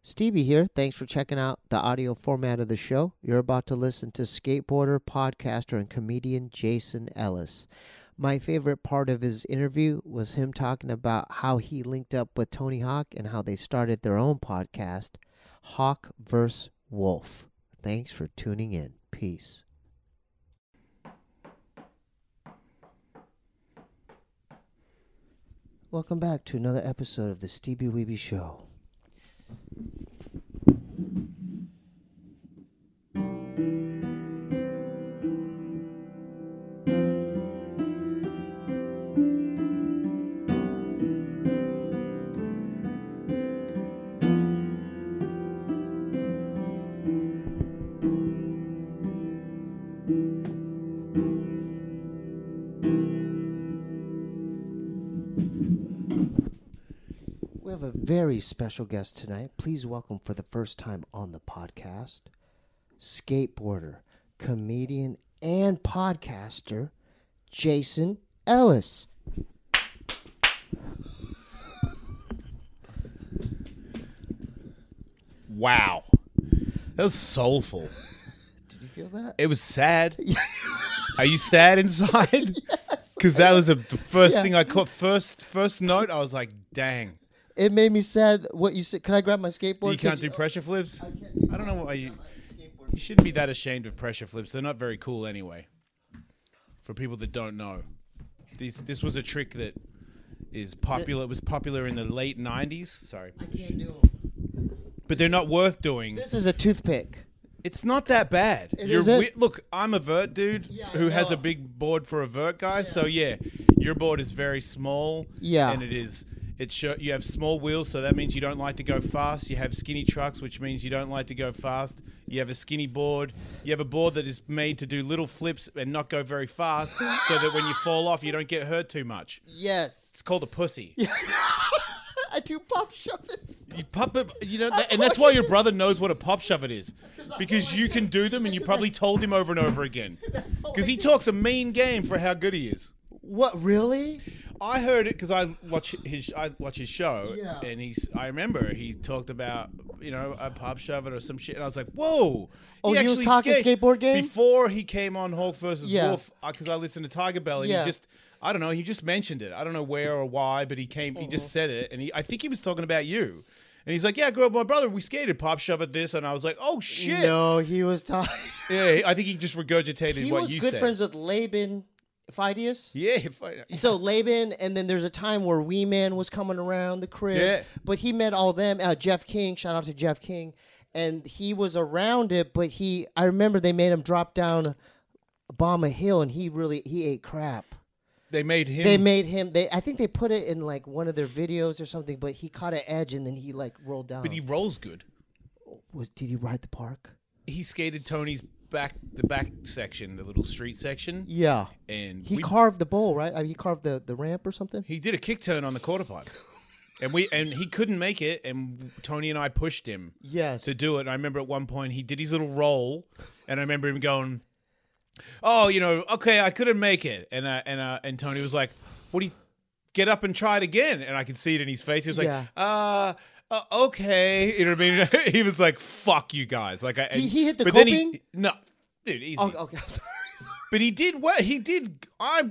Stevie here. Thanks for checking out the audio format of the show. You're about to listen to skateboarder, podcaster, and comedian Jason Ellis. My favorite part of his interview was him talking about how he linked up with Tony Hawk and how they started their own podcast, Hawk vs. Wolf. Thanks for tuning in. Peace. Welcome back to another episode of the Stevie Weeby Show. We have a very special guest tonight. Please welcome for the first time on the podcast, skateboarder, comedian, and podcaster, Jason Ellis. Wow. That was soulful. Did you feel that? It was sad. Are you sad inside? Because that was the first thing I caught. First note, I was like, dang. It made me sad what you said. Can I grab my skateboard? You can't do pressure flips? I don't know why you shouldn't be that ashamed of pressure flips. They're not very cool anyway. For people that don't know. This was a trick that is popular. It was popular in the late 90s. Sorry. I can't do them. But they're not worth doing. This is a toothpick. It's not that bad. Look, I'm a vert dude who has a big board for a vert guy. Yeah. So yeah, your board is very small. Yeah, and you have small wheels, so that means you don't like to go fast. You have skinny trucks, which means you don't like to go fast. You have a skinny board. You have a board that is made to do little flips and not go very fast, so that when you fall off, you don't get hurt too much. Yes, it's called a pussy. I do pop shove-its. You pop it, and that's why your brother knows what a pop shove-it is, because you can do them, and you probably told him over and over again. Because he talks a mean game for how good he is. What, really? I heard it because I watch his show, and I remember he talked about a pop shove-it or some shit, and I was like, whoa. Oh, he was talking skateboard game before he came on Hawk vs. Wolf, because I listened to Tiger Belly. And he just mentioned it. I don't know where or why, but he just said it, and I think he was talking about you. And he's like, yeah, I grew up with my brother. We skated, pop shove at this. And I was like, oh, shit. No, he was talking. Yeah, I think he just regurgitated what you said. He was good friends with Laban Phidias. Yeah. So Laban, and then there's a time where Wee Man was coming around the crib. Yeah. But he met all them. Jeff King, shout out to Jeff King. And he was around it, but I remember they made him drop down Obama Hill, and he ate crap. They made him. I think they put it in like one of their videos or something. But he caught an edge and then he like rolled down. But he rolls good. Did he ride the park? He skated Tony's the back section, the little street section. Yeah, and he carved the bowl, right? He carved the ramp or something. He did a kick turn on the quarter pipe, and he couldn't make it. And Tony and I pushed him. To do it. And I remember at one point he did his little roll, and I remember him going, oh, okay, I couldn't make it. And Tony was like, what do you get up and try it again? And I could see it in his face. He was like, okay. You know what I mean? He was like, fuck you guys. Like, did he hit the coping? No, dude, easy. Oh, okay, I'm sorry. But he did what he did.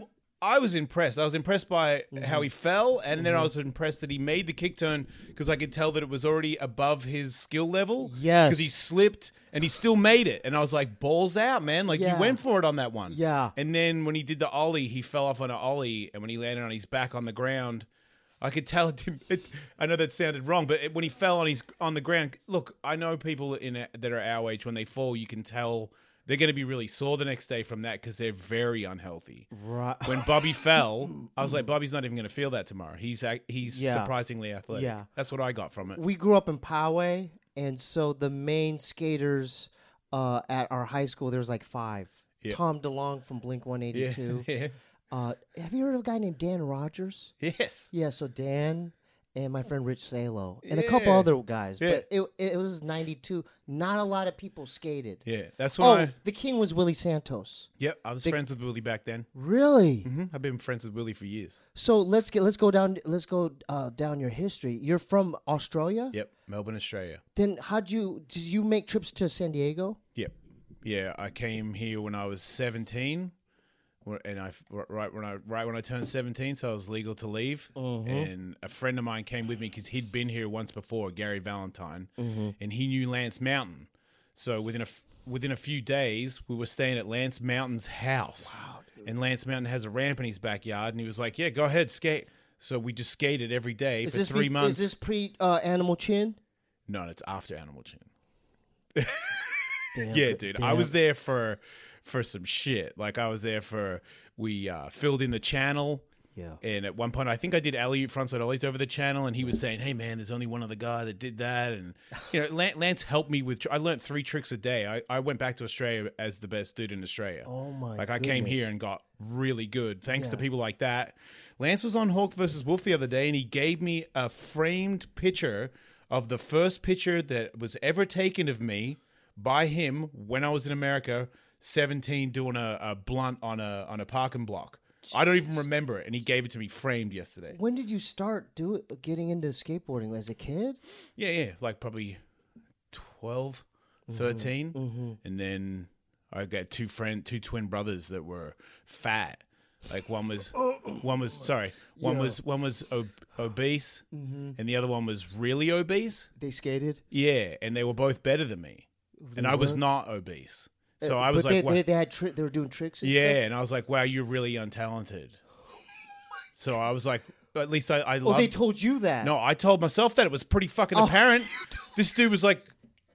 I was impressed. I was impressed by how he fell, and then I was impressed that he made the kick turn because I could tell that it was already above his skill level. Yes. Because he slipped, and he still made it. And I was like, balls out, man. Like, he went for it on that one. Yeah. And then when he did the ollie, he fell off on an ollie, and when he landed on his back on the ground, I could tell I know that sounded wrong, but when he fell on the ground, look, I know people that are our age, when they fall, you can tell they're going to be really sore the next day from that because they're very unhealthy. Right. When Bobby fell, I was like, Bobby's not even going to feel that tomorrow. He's surprisingly athletic. Yeah. That's what I got from it. We grew up in Poway, and so the main skaters at our high school, there's like 5. Yep. Tom DeLonge from Blink-182. Yeah. Have you heard of a guy named Dan Rogers? Yes. Yeah, so Dan, and my friend Rich Salo and a couple other guys. Yeah. But it was 92. Not a lot of people skated. Yeah, that's when the king was Willie Santos. Yep, I was friends with Willie back then. Really? Mm-hmm. I've been friends with Willie for years. So let's go down your history. You're from Australia? Yep, Melbourne, Australia. Then did you make trips to San Diego? Yep. Yeah, I came here when I was 17. And right when I turned 17, so I was legal to leave. Mm-hmm. And a friend of mine came with me because he'd been here once before, Gary Valentine, and he knew Lance Mountain. So within a few days, we were staying at Lance Mountain's house. Wow, dude. And Lance Mountain has a ramp in his backyard, and he was like, "Yeah, go ahead, skate." So we just skated every day for 3 months. Is this pre Animal Chin? No, it's after Animal Chin. Damn, yeah, dude, I was there for some shit. Like I was there we filled in the channel. Yeah. And at one point, I think I did alley-oop frontside ollies over the channel, and he was saying, "Hey man, there's only one other guy that did that." And Lance helped me with. I learned 3 tricks a day. I went back to Australia as the best dude in Australia. Oh my! Like I came here and got really good thanks to people like that. Lance was on Hawk versus Wolf the other day, and he gave me a framed picture of the first picture that was ever taken of me by him when I was in America. 17 doing a blunt on a parking block. Jeez. I don't even remember it, and he gave it to me framed yesterday. When did you start getting into skateboarding? As a kid? Yeah, like probably 12, 13, and then I got two twin brothers that were fat. Like one was obese, and the other one was really obese. They skated? Yeah, and they were both better than me, and I was not obese. So I was they were doing tricks and stuff? And I was like, wow, you're really untalented. So I was like, at least I loved... Oh, they told you that? No, I told myself that. It was pretty fucking apparent. This dude was like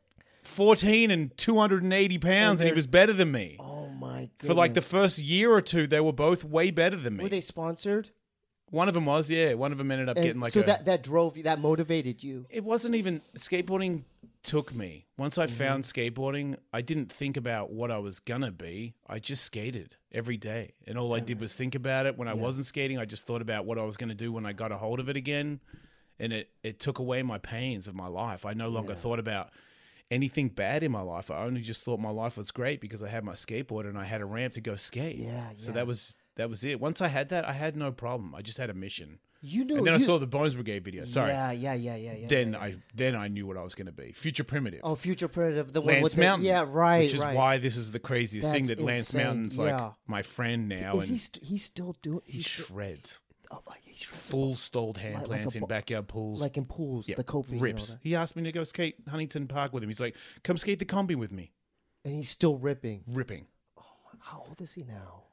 14 and 280 pounds, and he was better than me. Oh, my goodness. For like the first year or two, they were both way better than me. Were they sponsored? One of them was, yeah. One of them ended up getting like that drove you, that motivated you? It wasn't even... Skateboarding took me. Once I found skateboarding, I didn't think about what I was gonna be. I just skated every day. And all I did was think about it. When I wasn't skating, I just thought about what I was gonna do when I got a hold of it again. And it took away my pains of my life. I no longer thought about anything bad in my life. I only just thought my life was great because I had my skateboard and I had a ramp to go skate. So that was it. Once I had that, I had no problem. I just had a mission. And then I saw the Bones Brigade video. Sorry. Yeah. Then I knew what I was going to be. Future Primitive. Oh, Future Primitive. The one Lance with Mountain. Yeah, right. Which is why this is the craziest thing that Lance Mountain's like my friend now. Is he's still doing? He shreds. He shreds full stalled hand plants in backyard pools. Like in pools, the Kopi. Rips. He asked me to go skate Huntington Park with him. He's like, come skate the combi with me. And he's still ripping. Oh, how old is he now?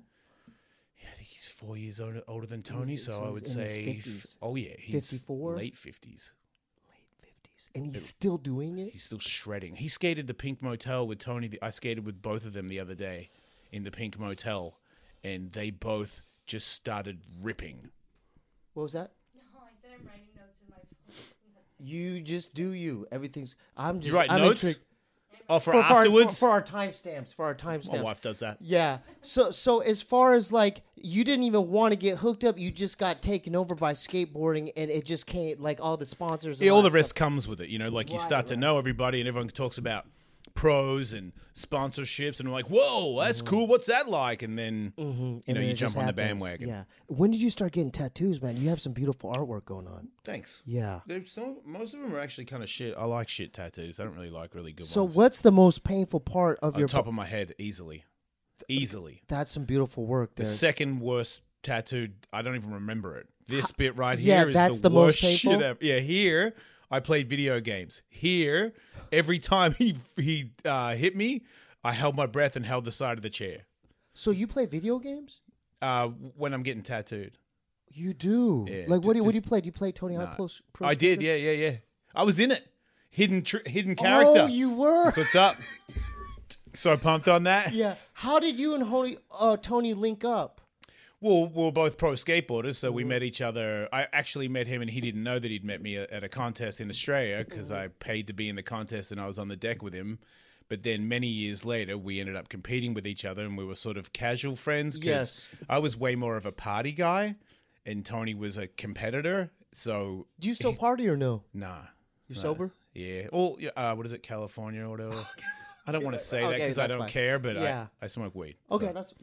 I think he's 4 years older than Tony, so I would say, he's 54? Late 50s. And he's still doing it? He's still shredding. He skated the Pink Motel with Tony. I skated with both of them the other day in the Pink Motel, and they both just started ripping. What was that? No, I said I'm writing notes in my phone. You just do you. Everything's... I'm just... You write I'm notes? For afterwards? For our timestamps. My wife does that. Yeah. So as far as like, you didn't even want to get hooked up. You just got taken over by skateboarding, and it just came, like all the sponsors. And all the rest comes with it. You know, like you start to know everybody, and everyone talks about pros and sponsorships, and I'm like, whoa, that's cool. What's that like? And then, you jump on the bandwagon. Yeah. When did you start getting tattoos, man? You have some beautiful artwork going on. Thanks. Yeah. Most of them are actually kind of shit. I like shit tattoos. I don't really like really good ones. So what's the most painful part of your... top of my head, easily. That's some beautiful work there. The second worst tattoo, I don't even remember it. This bit right here is the most worst painful? shit ever. Yeah, here, I played video games. Here, every time he hit me, I held my breath and held the side of the chair. So you play video games? When I'm getting tattooed. You do? Yeah, like, what do you play? Do you play Tony Hawk Pro Skater? I did, yeah. I was in it. Hidden character. Oh, you were? That's what's up. So pumped on that. Yeah. How did you and Tony link up? Well, we're both pro skateboarders, so we met each other. I actually met him, and he didn't know that he'd met me at a contest in Australia because I paid to be in the contest, and I was on the deck with him. But then many years later, we ended up competing with each other, and we were sort of casual friends because I was way more of a party guy, and Tony was a competitor. So Do you still party or no? nah, You're sober? yeah. Well, what is it, California or whatever? I don't want to say that because I that's don't fine. care, but Yeah. I smoke weed. Okay, so. that's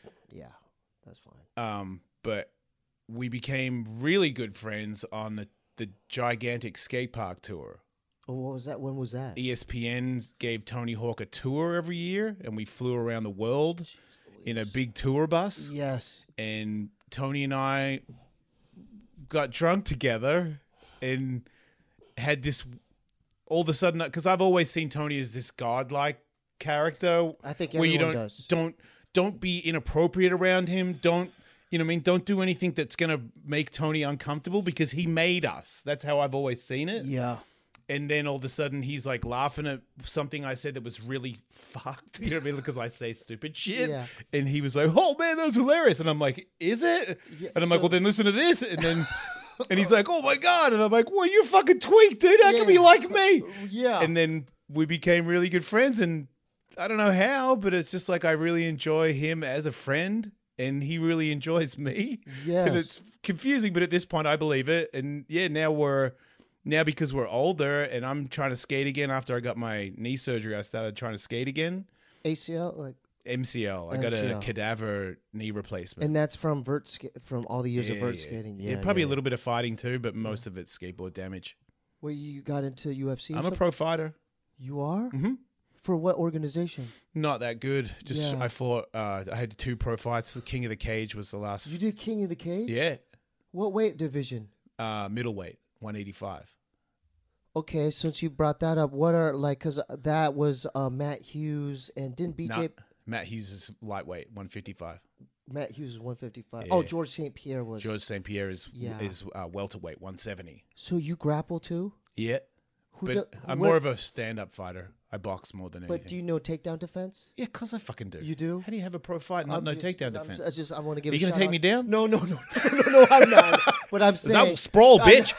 fine. But we became really good friends on the gigantic skate park tour. Oh, what was that? When was that? ESPN gave Tony Hawk a tour every year, and we flew around the world in a big tour bus. Yes. And Tony and I got drunk together and had this all of a sudden, because I've always seen Tony as this godlike character. I think where you everyone does. Don't be inappropriate around him. Don't, you know what I mean? Don't do anything that's going to make Tony uncomfortable because he made us. That's how I've always seen it. Yeah. And then all of a sudden he's like laughing at something I said that was really fucked. You know what I mean? Because I say stupid shit. Yeah. And he was like, oh man, that was hilarious. And I'm like, is it? Yeah, and I'm like, well then listen to this. And then, and he's like, oh my God. And I'm like, well, you're fucking tweaked, dude. How come you like me? Yeah. And then we became really good friends. And I don't know how, but it's just like I really enjoy him as a friend. And he really enjoys me. Yes. And it's confusing, but at this point I believe it. And yeah, now because we're older and I'm trying to skate again after I got my knee surgery, I started trying to skate again. ACL, like MCL. I got a cadaver knee replacement. and that's from from all the years of vert skating. Yeah, probably a little bit of fighting too, but most of it's skateboard damage. Where you got into UFC? I'm a pro fighter. You are? Mm-hmm. For what organization? Not that good. Just Yeah. I fought. I had 2 pro fights. The King of the Cage was the last. You did King of the Cage? Yeah. What weight division? Middleweight, 185. Okay, since you brought that up, what are like? Because that was Matt Hughes and didn't BJ Nah, Matt Hughes is lightweight, 155. Matt Hughes is 155. Yeah. Oh, George St. Pierre was. George St. Pierre is Yeah. welterweight, 170. So you grapple too? Yeah. Who But I'm more of a stand-up fighter. I box more than anything. But do you know takedown defense? Yeah, because I fucking do. You do? How do you have a pro fight and not know takedown defense? I want to give. Are you going going to take me down? No, I'm not. But I'm Is saying that sprawl, bitch?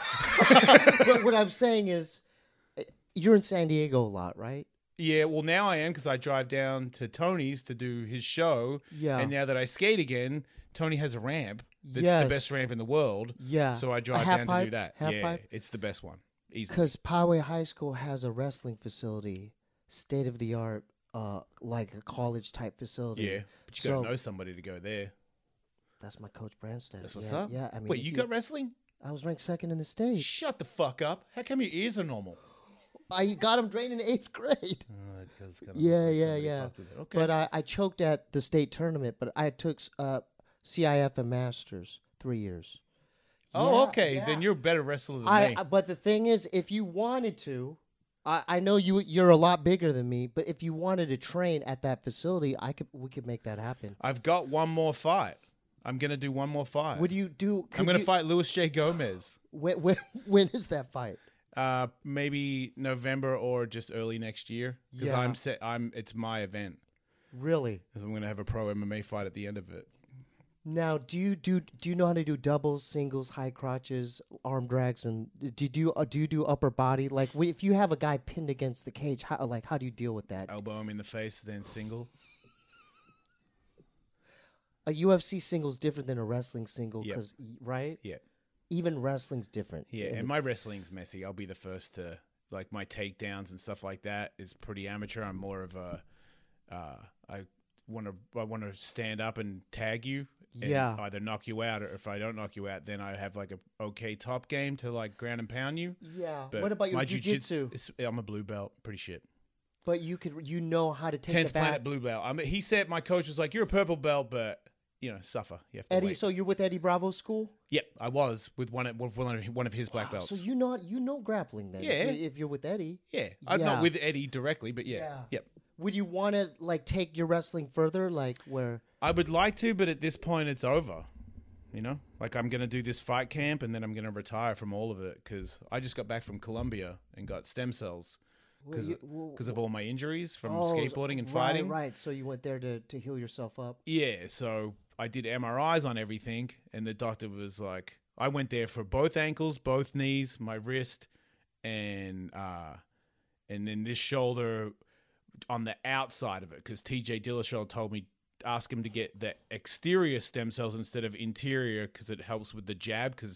but what I'm saying is, you're in San Diego a lot, right? Yeah, well, now I am because I drive down to Tony's to do his show. Yeah. And now that I skate again, Tony has a ramp that's Yes. the best ramp in the world. Yeah. So I A drive half down pipe? to do that. Half Yeah, pipe? it's the best one. Easy. Because Poway High School has a wrestling facility, state of the art, like a college type facility. Yeah, but you got to know somebody to go there. That's my coach Branstad. That's what's yeah, up. Yeah, I mean, Wait, if you got wrestling? I was ranked second in the state. Shut the fuck up. How come your ears are normal? I got him drained in 8th grade. Kinda Yeah. Okay. But I choked at the state tournament. But I took CIF and Masters 3 years. Oh, Yeah, okay. yeah. Then you're a better wrestler than me. But the thing is, if you wanted to, I know you're a lot bigger than me. But if you wanted to train at that facility, we could make that happen. I've got one more fight. I'm gonna do one more fight. What do you do? I'm gonna fight Luis J. Gomez. When is that fight? Maybe November or just early next year. Because Yeah. It's my event. Really? 'Cause I'm gonna have a pro MMA fight at the end of it. Now, do you know how to do doubles, singles, high crotches, arm drags, and do you do upper body? Like, if you have a guy pinned against the cage, how do you deal with that? Elbow him in the face, then single. A UFC single's different than a wrestling single, Yep. right? Yeah. Even wrestling's different. Yeah, and my wrestling's messy. I'll be the first to, like, my takedowns and stuff like that is pretty amateur. I'm more of a, I want to stand up and tag you. And Yeah. either knock you out, or if I don't knock you out, then I have like a okay top game to like ground and pound you. Yeah. But What about your my jiu-jitsu? I'm a blue belt, pretty shit. But you know how to take 10th the back. planet blue belt. He said, my coach was like, "You're a purple belt, but suffer. You have to Eddie, wait." so you're with Eddie Bravo's school? Yep, I was with one of his black belts. So you know grappling then? Yeah. If you're with Eddie. Yeah, I'm Yeah. not with Eddie directly, but yeah. Yeah. Yep. Would you want to like take your wrestling further, like where? I would like to, but at this point, it's over. Like I'm going to do this fight camp, and then I'm going to retire from all of it because I just got back from Colombia and got stem cells because of all my injuries from skateboarding and fighting. Right. So you went there to heal yourself up. Yeah, so I did MRIs on everything, and the doctor was like, I went there for both ankles, both knees, my wrist, and then this shoulder on the outside of it, because TJ Dillashaw told me ask him to get the exterior stem cells instead of interior because it helps with the jab, because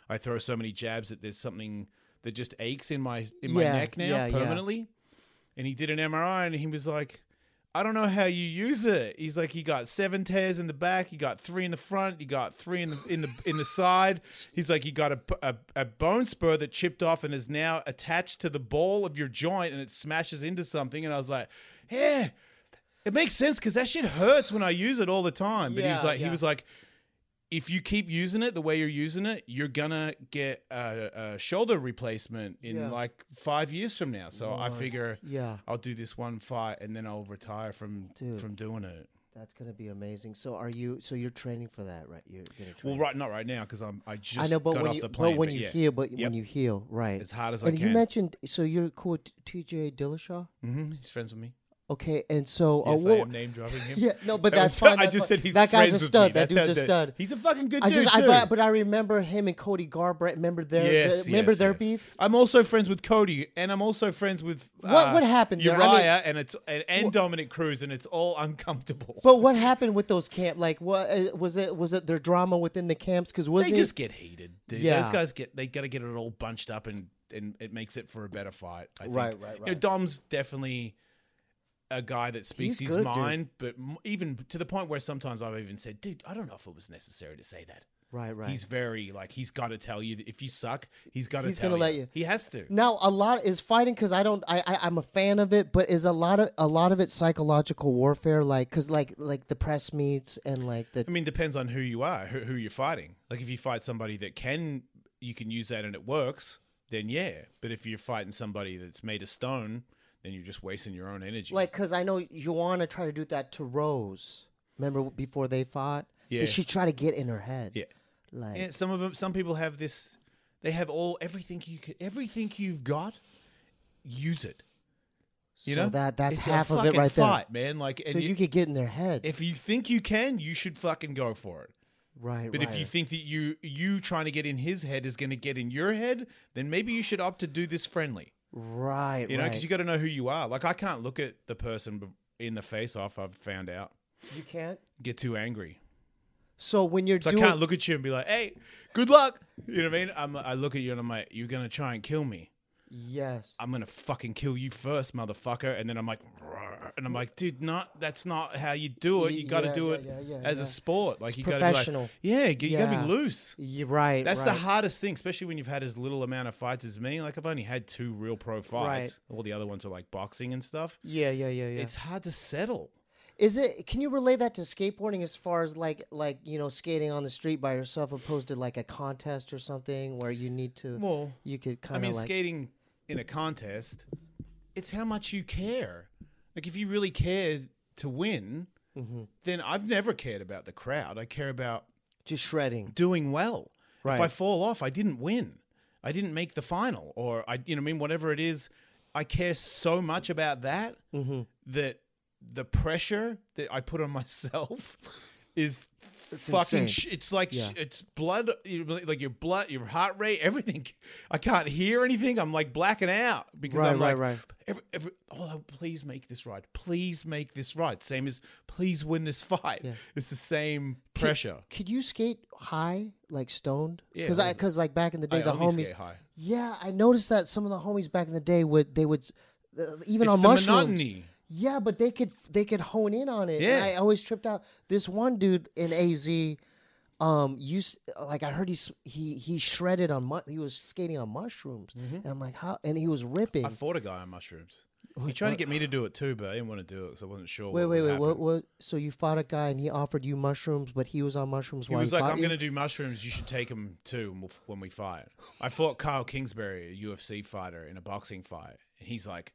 I throw so many jabs that there's something that just aches in my neck now permanently. And he did an MRI and he was like, I don't know how you use it. He's like, you got 7 tears in the back, you got 3 in the front, you got 3 in the side. He's like, you got a bone spur that chipped off and is now attached to the ball of your joint and it smashes into something. And I was like, yeah, it makes sense because that shit hurts when I use it all the time. But he was like, if you keep using it the way you're using it, you're gonna get a shoulder replacement in like 5 years from now. So I figure I'll do this one fight and then I'll retire from doing it. That's gonna be amazing. So you're training for that, right? You're gonna train. Well, not right now because I just got off the plane. But when you heal, right? As hard as I can. And you mentioned, so you're cool with TJ Dillashaw? Mm-hmm. He's friends with me. Okay, and so yes, I am name dropping him. Yeah, no, but that's fine. I just said he's that guy's a stud. That dude's a stud. He's a fucking good dude too. But I remember him and Cody Garbrandt. Remember their beef? I'm also friends with Cody, and I'm also friends with what happened there? Uriah and Dominic Cruz, and it's all uncomfortable. But what happened with those camps? Like, what was it? Was it their drama within the camps? Because they just get heated. Dude. Yeah, those guys got to get it all bunched up, and it makes it for a better fight. I think. Right. You know, Dom's definitely a guy that speaks his mind, but even to the point where sometimes I've even said, dude, I don't know if it was necessary to say that. Right. He's very, he's got to tell you that if you suck, he's got to tell you. Let you. He has to. Now, a lot is fighting because I'm a fan of it, but is a lot of it psychological warfare, because the press meets and I mean, depends on who you are, who you're fighting. Like if you fight somebody that you can use that and it works, then yeah. But if you're fighting somebody that's made of stone, then you're just wasting your own energy. Because I know Joanna tried to do that to Rose. Remember before they fought? Yeah. Did she try to get in her head? Yeah. Some people have this. They have everything you've got. Use it. You know that's it's half of it right fight, there, man. So you could get in their head. If you think you can, you should fucking go for it. Right. But if you think that you trying to get in his head is going to get in your head, then maybe you should opt to do this friendly. Right. You know, because you got to know who you are. Like I can't look at the person in the face off. I've found out. You can't get too angry. So when you're I can't look at you and be like, "Hey, good luck." You know what I mean? I look at you and I'm like, "You're gonna try and kill me." Yes. I'm gonna fucking kill you first, motherfucker. And then I'm like, "Rrr." And I'm like, dude, that's not how you do it. You got to do it as a sport. Like you got to be like, you got to be loose. Right. That's the hardest thing, especially when you've had as little amount of fights as me. Like I've only had 2 real pro fights. All the other ones are like boxing and stuff. Yeah. It's hard to settle. Can you relate that to skateboarding as far as like skating on the street by yourself opposed to like a contest or something where you need to? Well, you could kind of skating in a contest, it's how much you care. Like if you really care to win, then I've never cared about the crowd. I care about just shredding, doing well. Right. If I fall off, I didn't win. I didn't make the final, or whatever it is. I care so much about that that the pressure that I put on myself is fucking. It's like it's blood. Like your blood, your heart rate, everything. I can't hear anything. I'm like blacking out because I'm like, please make this right. Please make this right. Same as please win this fight. Yeah. It's the same pressure. Could you skate high, like stoned? Yeah. Because like back in the day, the homies. Skate high. Yeah, I noticed that some of the homies back in the day would even it's on the mushrooms. Monotony. Yeah, but they could hone in on it. Yeah. And I always tripped out. This one dude in AZ, I heard he shredded on he was skating on mushrooms, and I'm like, how? And he was ripping. I fought a guy on mushrooms. He tried to get me to do it too, but I didn't want to do it because I wasn't sure. Wait, what? So you fought a guy and he offered you mushrooms, but he was on mushrooms. He was like, "I'm going to do mushrooms. You should take them too when we fight." I fought Kyle Kingsbury, a UFC fighter, in a boxing fight, and he's like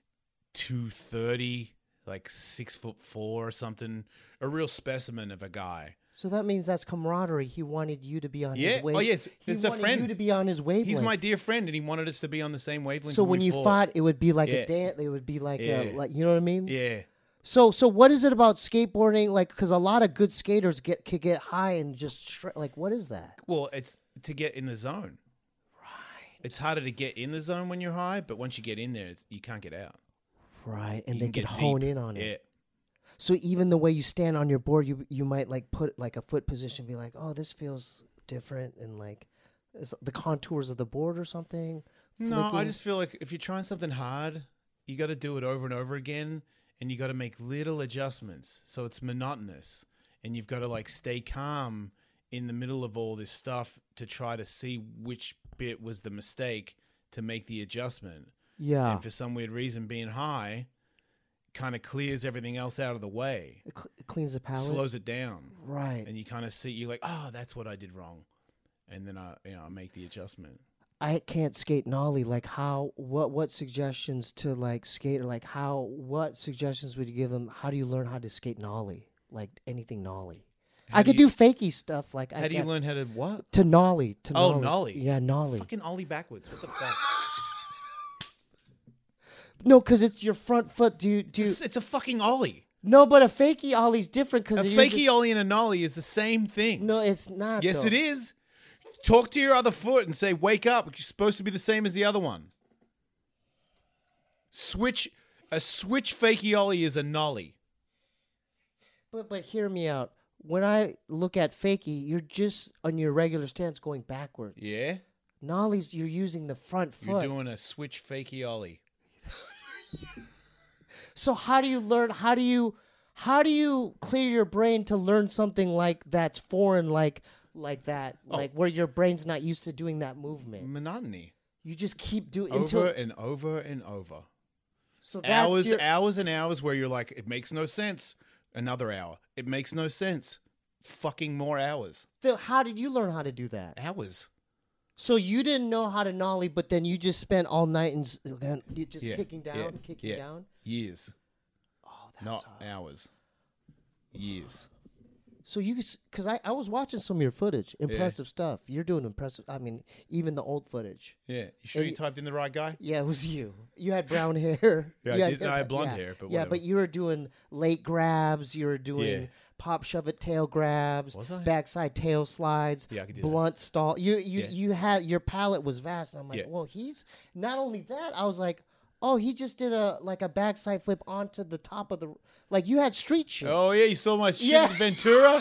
230, like 6'4" or something, a real specimen of a guy. So that means that's camaraderie. He wanted you to be on his wavelength. Oh yes, it's a friend. He wanted you to be on his wavelength. He's my dear friend, and he wanted us to be on the same wavelength. So when you fought, it would be like a dance. It would be like you know what I mean? Yeah. So what is it about skateboarding? Like, because a lot of good skaters could get high and just what is that? Well, it's to get in the zone. Right. It's harder to get in the zone when you're high, but once you get in there, you can't get out. Right, and they could hone in on it. Yeah. So even the way you stand on your board, you might like put like a foot position, be like, oh, this feels different, and like Is the contours of the board or something? No, I Flicking? just feel like if you're trying something hard, you got to do it over and over again, and you got to make little adjustments so it's monotonous, and you've got to like stay calm in the middle of all this stuff to try to see which bit was the mistake to make the adjustment. Yeah. And for some weird reason, being high kind of clears everything else out of the way. It cleans the palate. Slows it down. Right. And you kind of see, you're like, oh, that's what I did wrong. And then I make the adjustment. I can't skate nollie. Like what suggestions to like skate, or like what suggestions would you give them? How do you learn how to skate nollie? Like anything nollie. I could do fakey stuff. Like how do you learn how to what? To nollie. Oh, nollie. Yeah, nollie. Fucking ollie backwards. What the fuck? No, because it's your front foot. It's a fucking ollie. No, but a fakey ollie's different because A fakey ollie and a nollie is the same thing. No, it's not. Yes, though. it is. Talk to your other foot and say, wake up. You're supposed to be the same as the other one. A switch fakey ollie is a nollie. But hear me out. When I look at fakey, you're just on your regular stance going backwards. Yeah? Nollies, you're using the front foot. You're doing a switch fakey ollie. So how do you learn? How do you clear your brain to learn something like that's foreign, like that, like where your brain's not used to doing that movement? Monotony. You just keep doing over and over and over. So that's hours and hours where you're like, it makes no sense. Another hour. It makes no sense. Fucking more hours. So how did you learn how to do that? Hours. So you didn't know how to nollie, but then you just spent all night and just kicking down, kicking down? Years. Oh, that's not hours. Years. So because I was watching some of your footage, impressive stuff. You're doing impressive. I mean, even the old footage. Yeah, you sure you typed in the right guy? Yeah, it was you. You had brown hair. Yeah, I had blonde hair, but whatever. But you were doing late grabs. You were doing pop shove it tail grabs. Was I? Backside tail slides. Yeah, I could do blunt stall. You had your palette was vast. And I'm like, well, he's not only that. I was like, oh, he just did a backside flip onto the top of the, like you had street shit. Oh yeah, you saw my shit in Ventura?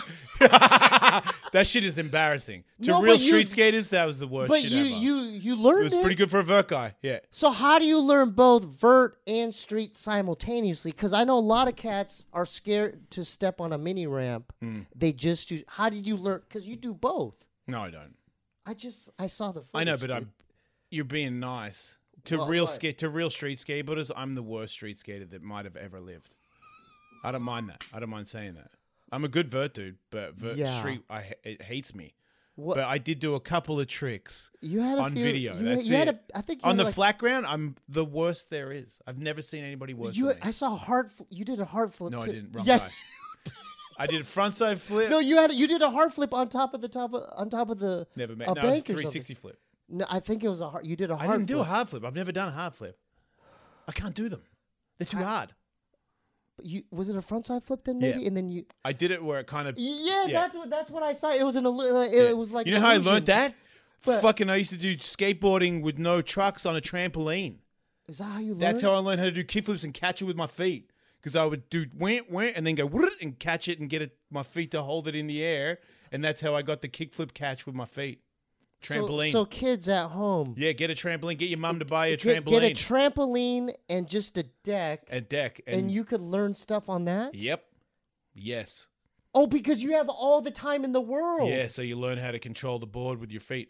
That shit is embarrassing. To real street skaters, that was the worst shit ever. But you learned it. It was pretty good for a vert guy, yeah. So how do you learn both vert and street simultaneously? Because I know a lot of cats are scared to step on a mini ramp. They just do. How did you learn? Because you do both. No, I don't. I saw the footage. I know, but you're being nice. To real street skateboarders, I'm the worst street skater that might have ever lived. I don't mind that. I don't mind saying that. I'm a good vert dude, but street it hates me. What? But I did do a couple of tricks on video. That's it. I think on the flat ground, I'm the worst there is. I've never seen anybody worse than me. I saw a hard. You did a hard flip. No, too. I didn't. Wrong guy. I did a frontside flip. No, you did a hard flip on top of the. Never met. No, it was a 360 flip. No, I think it was you did a hard flip. I didn't do a hard flip. I've never done a hard flip. I can't do them. They're too hard. But was it a frontside flip then maybe? Yeah. And then you. I did it where it kind of. Yeah, that's what I saw. It was it was like. You know how I learned that? Fucking, I used to do skateboarding with no trucks on a trampoline. Is that how you learned? That's how I learned how to do kickflips and catch it with my feet. Because I would do went and then go and catch it and get my feet to hold it in the air, and that's how I got the kickflip catch with my feet. Trampoline. So kids at home. Yeah, get a trampoline. Get your mom to buy a trampoline. Get a trampoline and just a deck. A deck. And you could learn stuff on that? Yep. Yes. Oh, because you have all the time in the world. Yeah, so you learn how to control the board with your feet.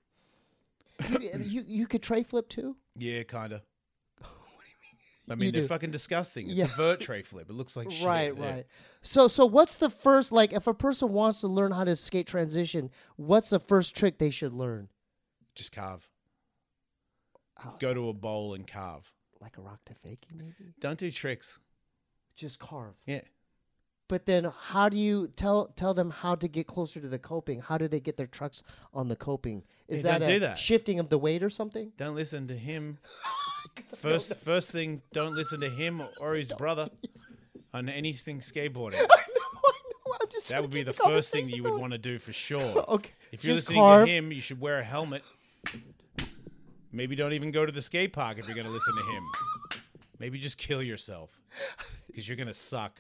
You could tray flip too? Yeah, kind of. What do you mean? I mean, they're fucking disgusting. It's a vert tray flip. It looks like shit. Right. So what's the first, like, if a person wants to learn how to skate transition, what's the first trick they should learn? Just carve. Go to a bowl and carve. Like a rock to fakie, maybe? Don't do tricks. Just carve. Yeah. But then how do you tell them how to get closer to the coping? How do they get their trucks on the coping? Is that a shifting of the weight or something? Don't listen to him. First thing, don't listen to him or his brother on anything skateboarding. I know. I'm just that would be the first thing you would want to do for sure. Okay. If you're listening to him, you should wear a helmet. Maybe don't even go to the skate park if you're going to listen to him. Maybe just kill yourself because you're going to suck.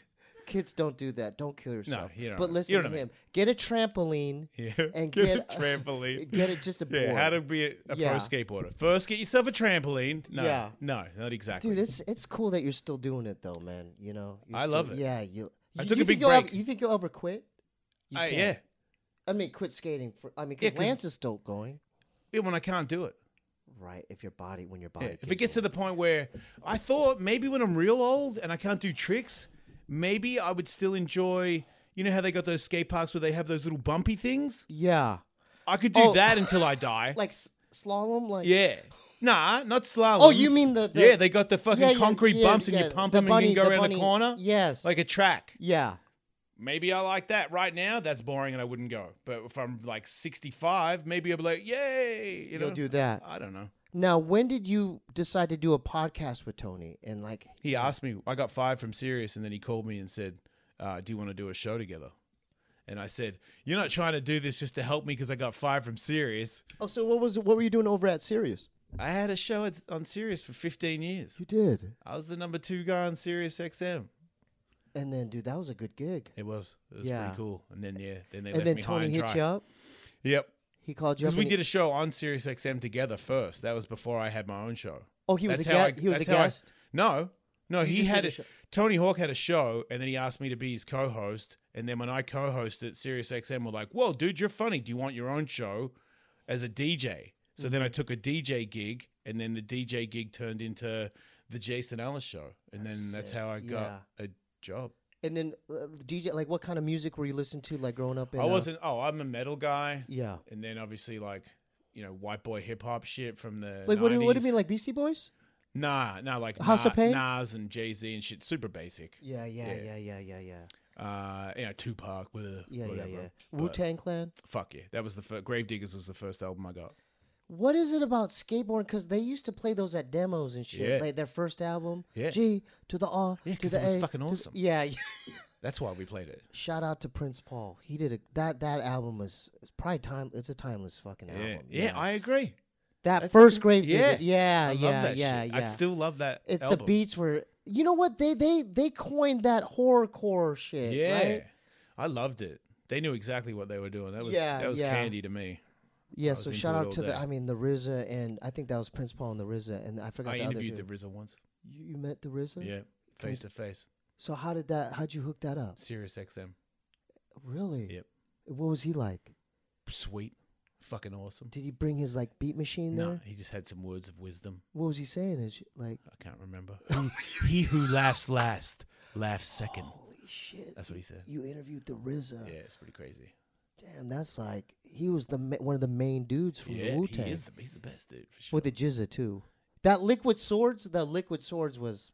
Kids don't do that. Don't kill yourself. you don't but know. listen You know to what I him. Get a trampoline and get a trampoline. Get it just a board. Yeah, how to be a pro skateboarder. First, get yourself a trampoline. No, no, not exactly. Dude, it's cool that you're still doing it though, man. You know, I love it. Yeah, I took a big break. You think you'll ever quit? Yeah. I mean, quit skating. Because Lance is still going. Yeah, when I can't do it. Right, when your body. If it gets to the point where I thought maybe when I'm real old and I can't do tricks, maybe I would still enjoy. You know how they got those skate parks where they have those little bumpy things? Yeah, I could do that until I die. Like slalom, like Nah, not slalom. Oh, you mean the yeah? They got the fucking concrete bumps and you pump them and you can go around the corner. Yes, like a track. Yeah. Maybe I like that. Right now, that's boring and I wouldn't go. But if I'm like 65, maybe I'll be like, yay. You'll do that. I don't know. Now, when did you decide to do a podcast with Tony? And like, he asked me, I got fired from Sirius, and then he called me and said, do you want to do a show together? And I said, you're not trying to do this just to help me because I got fired from Sirius. Oh, so what were you doing over at Sirius? I had a show on Sirius for 15 years. You did? I was the number 2 guy on Sirius XM. And then, dude, that was a good gig. It was pretty cool. And then, then they left me high and dry. And then Tony hit you up? Yep. He called you up? Because we did a show on Sirius XM together first. That was before I had my own show. Oh, he was a guest? No, he had a Tony Hawk had a show, and then he asked me to be his co-host. And then when I co-hosted, Sirius XM were like, whoa, dude, you're funny. Do you want your own show as a DJ? So then I took a DJ gig, and then the DJ gig turned into the Jason Ellis show. And then that's how I got a job. And then DJ, like, what kind of music were you listening to, like, growing up? I'm a metal guy. Yeah. And then obviously, like, white boy hip hop shit from the like 90s. What do you mean, like Beastie Boys? Nah, like House of Pain? Nas and Jay-Z and shit, super basic. Yeah. Tupac with whatever. Wu-Tang Clan? Fuck yeah. That was the Gravediggers was the first album I got. What is it about skateboarding? Because they used to play those at demos and shit. Yeah. Like their first album. Yeah. G to the R to the A. It was fucking awesome. Yeah. That's why we played it. Shout out to Prince Paul. He did that album was probably it's a timeless fucking album. Yeah, I agree. That first Gravediggers. I love that shit. I still love that album. The beats were, you know what? They coined that horrorcore shit. Yeah. Right? I loved it. They knew exactly what they were doing. That was candy to me. Yeah, so shout out to the RZA, and I think that was Prince Paul and the RZA, and I forgot the other interviewed dude. the RZA once. You met the RZA? Yeah, face to face. So how'd you hook that up? Sirius XM. Really? Yep. What was he like? Sweet. Fucking awesome. Did he bring his like beat machine there? No, he just had some words of wisdom. What was he saying? I can't remember. He who laughs last laughs second. Holy shit. That's what he said. You interviewed the RZA. Yeah, it's pretty crazy. Damn, that's like he was one of the main dudes from the Wu-Tang. He's the best dude for sure. With the GZA too. That Liquid Swords was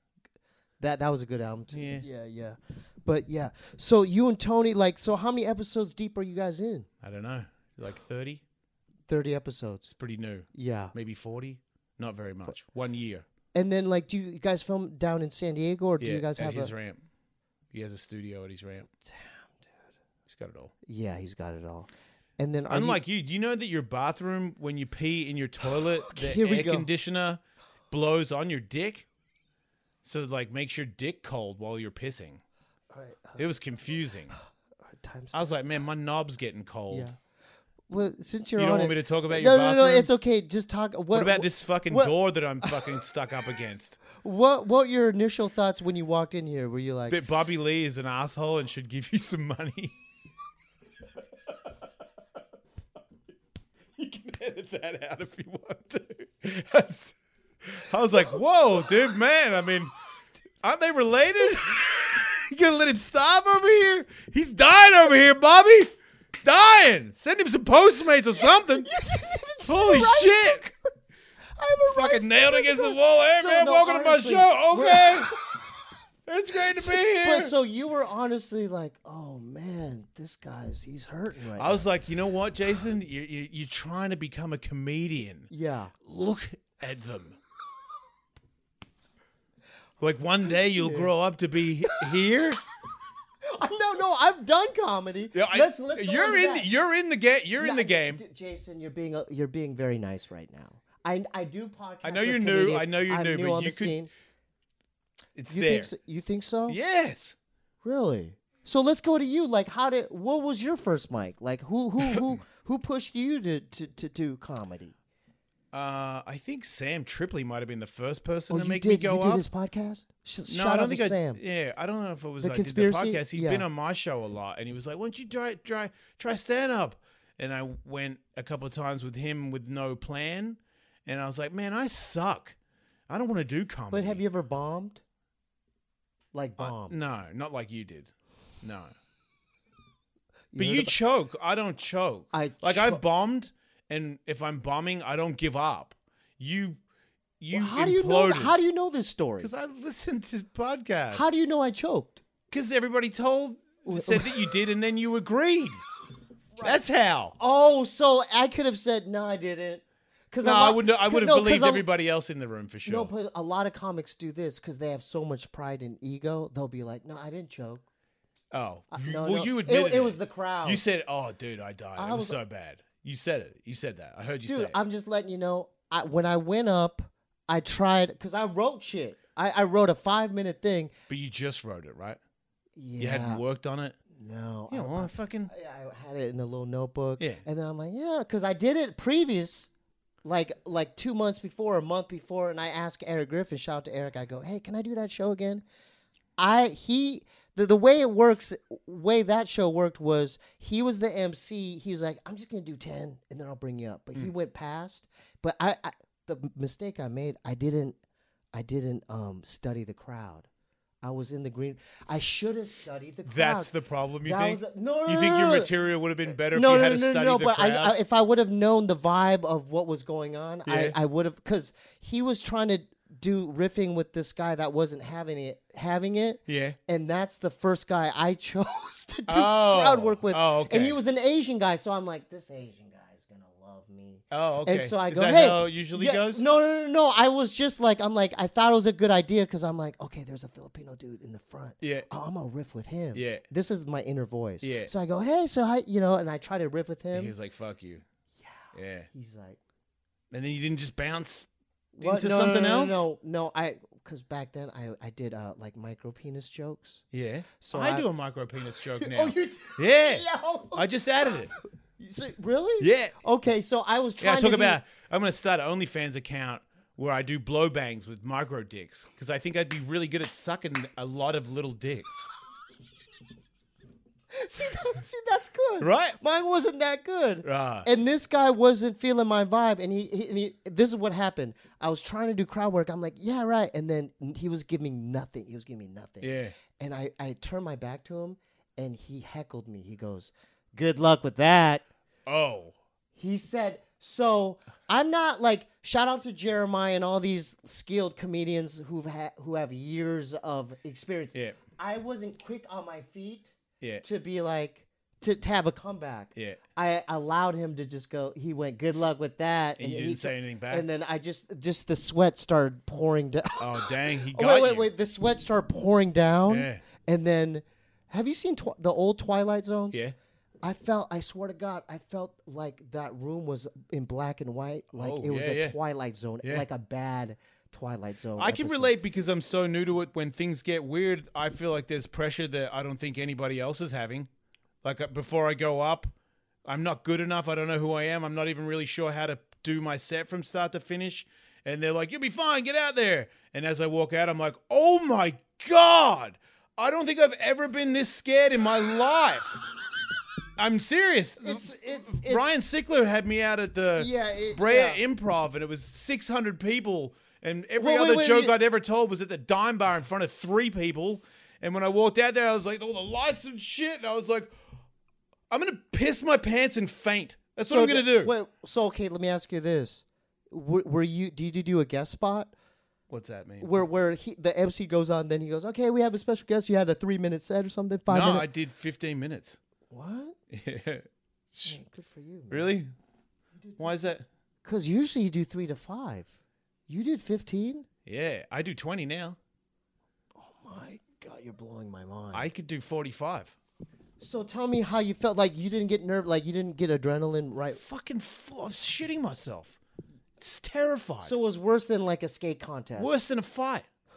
that was a good album too. Yeah. But yeah, so you and Tony, like, so how many episodes deep are you guys in? I don't know, like 30. 30 episodes. It's pretty new. Yeah, maybe 40. Not very much. 1 year. And then, like, do you guys film down in San Diego, or do you guys have his ramp? He has a studio at his ramp. Damn. He's got it all. Yeah, he's got it all. And then, unlike you, do you know that your bathroom, when you pee in your toilet, the air conditioner blows on your dick? So, like, makes your dick cold while you're pissing. All right, it was confusing. I was like, man, my knob's getting cold. Yeah. Well, since you don't want me to talk about your bathroom? No, it's okay. Just talk. What about this fucking door that I'm fucking stuck up against? What were your initial thoughts when you walked in here? Were you like... that Bobby Lee is an asshole and should give you some money? You can edit that out if you want to. I was like, whoa, dude, man. I mean, aren't they related? You gonna let him starve over here? He's dying over here, Bobby. Dying. Send him some Postmates or something. Holy shit. Fucking nailed against the wall. Hey, man, welcome to my show. Okay. It's great to be here. But so you were honestly like, oh, man, he's hurting right now. I was like, you know what, Jason? You're trying to become a comedian. Yeah. Look at them. Like, one day you'll grow up to be here. No, I've done comedy. Yeah, you're in the game. You're in the game. Jason, you're being very nice right now. I do podcasts. I know you're new. I know you're I'm new, new but on you the could. Scene. It's there. You think so? Yes. Really? So let's go to you. Like, what was your first mic? Like, who pushed you to do comedy? I think Sam Tripoli might have been the first person to you make did, me go you up. did his podcast? No, Shout I out don't to think Sam. Yeah, I don't know if it was The like Conspiracy? the podcast. He'd Yeah. been on my show a lot, and he was like, "Why don't you try stand up?" And I went a couple of times with him with no plan, and I was like, "Man, I suck. I don't want to do comedy." But have you ever bombed? Like bombed? No, not like you did. No. But you choke. I don't choke. I've bombed, and if I'm bombing, I don't give up. You how do you know? How do you know this story? Because I listened to podcasts. How do you know I choked? Because everybody said that you did, and then you agreed. Right. That's how. Oh, so I could have said no, I didn't. No, I would have believed everybody else in the room for sure. No, but a lot of comics do this because they have so much pride and ego. They'll be like, "No, I didn't choke." Oh, no. You admitted it was the crowd. You said, "Oh, dude, I died. It was so bad." You said it. You said that. I heard you say it. I'm just letting you know. When I went up, I tried because I wrote shit. I wrote a 5-minute thing. But you just wrote it, right? Yeah. You hadn't worked on it. No. Yeah, well, I had it in a little notebook. Yeah. And then I'm like, yeah, because I did it previous, like 2 months before, a month before, and I asked Eric Griffin, shout out to Eric, I go, hey, can I do that show again? The way it works, way that show worked was he was the MC. He was like, I'm just gonna do 10 and then I'll bring you up. But he went past. But the mistake I made, I didn't study the crowd. I was in the green. I should have studied the crowd. That's the problem, you think? No, you think your material would have been better if you had to study the crowd? But if I would have known the vibe of what was going on, yeah. I would have, because he was trying to do riffing with this guy that wasn't having it. Yeah. And that's the first guy I chose to do crowd work with. Oh, okay. And he was an Asian guy, so I'm like, this Asian guy is gonna love me. Oh, okay. And so I is go, that hey, how it usually goes? No. I was just like, I thought it was a good idea because I'm like, okay, there's a Filipino dude in the front. Yeah. Oh, I'm gonna riff with him. Yeah. This is my inner voice. Yeah. So I go, hey, so I, and I try to riff with him. And he's like, fuck you. Yeah. Yeah. He's like, and then you didn't just bounce what? into something else? No. Because back then I did like micro penis jokes. Yeah. So I do a micro penis joke now. Oh, you do? Yeah. Yo. I just added it. So, really? Yeah. Okay, so I was trying I'm going to start an OnlyFans account where I do blow bangs with micro dicks because I think I'd be really good at sucking a lot of little dicks. See, that's good. Right? Mine wasn't that good. Right. And this guy wasn't feeling my vibe. And he this is what happened. I was trying to do crowd work. I'm like, yeah, right. And then he was giving me nothing. Yeah. And I turned my back to him, and he heckled me. He goes, good luck with that. Oh. He said, so I'm not like, shout out to Jeremiah and all these skilled comedians who have years of experience. Yeah. I wasn't quick on my feet. Yeah. To be like, to have a comeback. Yeah. I allowed him to just go, he went, good luck with that. And you didn't say anything back? And then I just the sweat started pouring down. Oh, dang, he got you. Wait, the sweat started pouring down. Yeah. And then, have you seen the old Twilight Zones? Yeah. I swear to God, I felt like that room was in black and white. Like it was a Twilight Zone, like a bad Twilight Zone. I can relate because I'm so new to it. When things get weird, I feel like there's pressure that I don't think anybody else is having. Like before I go up, I'm not good enough. I don't know who I am. I'm not even really sure how to do my set from start to finish. And they're like, you'll be fine. Get out there. And as I walk out, I'm like, oh my God. I don't think I've ever been this scared in my life. I'm serious. It's Ryan Sickler had me out at the Brea Improv, and it was 600 people. And every other joke I'd ever told was at the Dime Bar in front of 3 people. And when I walked out there, I was like, all the lights and shit. And I was like, I'm going to piss my pants and faint. That's what I'm going to do. Wait, so, okay, let me ask you this. Did you do a guest spot? What's that mean? Where the MC goes on, then he goes, okay, we have a special guest. You had a 3-minute set or something? 5 minutes? No, I did 15 minutes. What? Yeah. Man, good for you. Man. Really? Why is that? Because usually you do 3 to 5. You did 15? Yeah, I do 20 now. Oh my God, you're blowing my mind. I could do 45. So tell me how you felt. Like you didn't get nerve, like you didn't get adrenaline, right? Fucking full of shitting myself. It's terrifying. So it was worse than like a skate contest. Worse than a fight.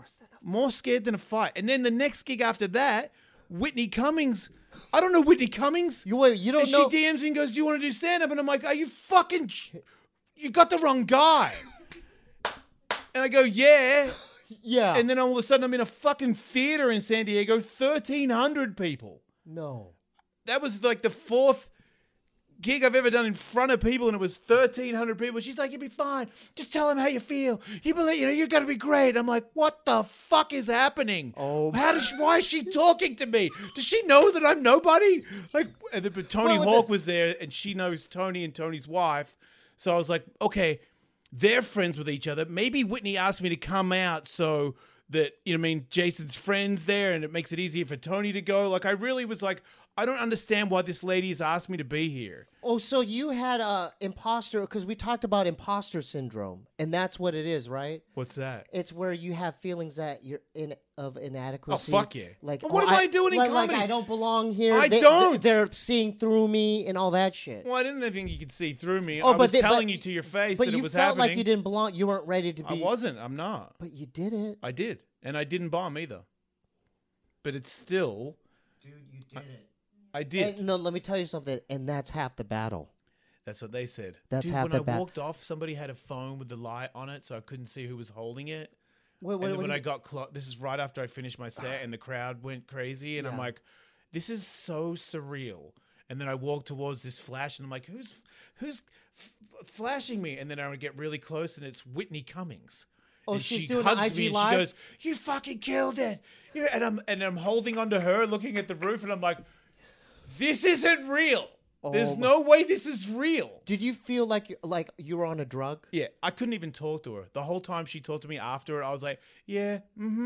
More scared than a fight. And then the next gig after that, Whitney Cummings. I don't know Whitney Cummings. You don't and know. She DMs me and goes, "Do you want to do stand-up?" And I'm like, "Are you fucking... You got the wrong guy." And I go, "Yeah." Yeah. And then all of a sudden I'm in a fucking theater in San Diego, 1,300 people. No. That was like the fourth gig I've ever done in front of people, and it was 1,300 people. She's like, "You'll be fine. Just tell them how you feel. You believe, you're gonna be great." I'm like, "What the fuck is happening? Oh, why is she talking to me? Does she know that I'm nobody?" Like, but Tony Hawk was there, and she knows Tony and Tony's wife. So I was like, okay, they're friends with each other. Maybe Whitney asked me to come out so that, Jason's friends there, and it makes it easier for Tony to go. Like, I really was like, I don't understand why this lady has asked me to be here. Oh, so you had imposter, because we talked about imposter syndrome, and that's what it is, right? What's that? It's where you have feelings that you're of inadequacy. Oh, fuck yeah. Like, what am I doing in comedy? Like, I don't belong here. I don't. They're seeing through me and all that shit. Well, I didn't think you could see through me. Oh, I was telling you to your face that it was happening. But you felt like you didn't belong. You weren't ready to be. I wasn't. I'm not. But you did it. I did. And I didn't bomb either. But it's still... Dude, you did it. I did. And, no, let me tell you something. And that's half the battle. That's what they said. That's Dude, half the when I battle. walked off, somebody had a phone with the light on it, so I couldn't see who was holding it. Wait, And then when I got this is right after I finished my set, and the crowd went crazy, and I'm like, this is so surreal. And then I walked towards this flash, and I'm like, who's flashing me? And then I would get really close, and it's Whitney Cummings. Oh, and she's she doing hugs IG me, and Live? she goes, "You fucking killed it." And I'm holding onto her, looking at the roof, and I'm like, this isn't real. There's no way this is real. Did you feel like you were on a drug? Yeah, I couldn't even talk to her. The whole time she talked to me after it, I was like, yeah,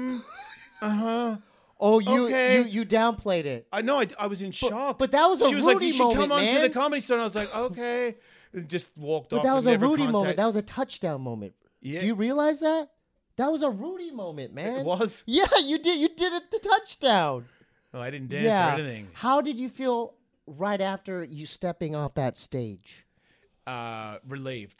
Oh, okay. you downplayed it. I know, I was in shock. But that was a She was like, Rudy you should moment, come on to man. the Comedy Store. And I was like, okay. And just walked off. But that was and a never Rudy moment. contact- That was a touchdown moment. Yeah. Do you realize that? That was a Rudy moment, man. It was? Yeah, you did. You did it. The touchdown. Oh, I didn't dance or anything. How did you feel right after you stepping off that stage? Relieved.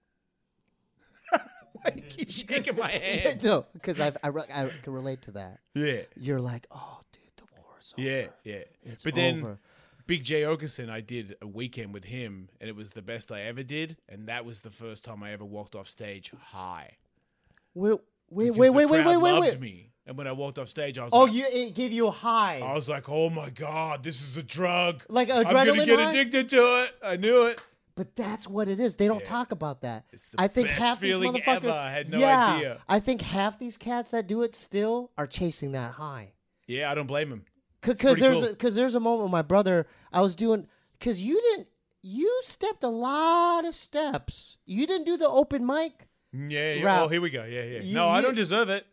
Why do you keep shaking my hand? No, because I can relate to that. Yeah. You're like, oh, dude, the war is over. Yeah. It's But then over. Big J Okerson, I did a weekend with him, and it was the best I ever did. And that was the first time I ever walked off stage high. Wait, Because the crowd loved me. And when I walked off stage, I was like, it gave you a high. I was like, oh my God, this is a drug. Like I'm adrenaline going to get high? addicted to it. I knew it. But that's what it is. They don't talk about that. It's the I think best half feeling these motherfuckers, ever. I had no idea. I think half these cats that do it still are chasing that high. Yeah, I don't blame him. Because pretty there's a moment with my brother I was doing, because you stepped a lot of steps. You didn't do the open mic. Yeah. Route. Oh, here we go. Yeah. You- No, I you- don't deserve it.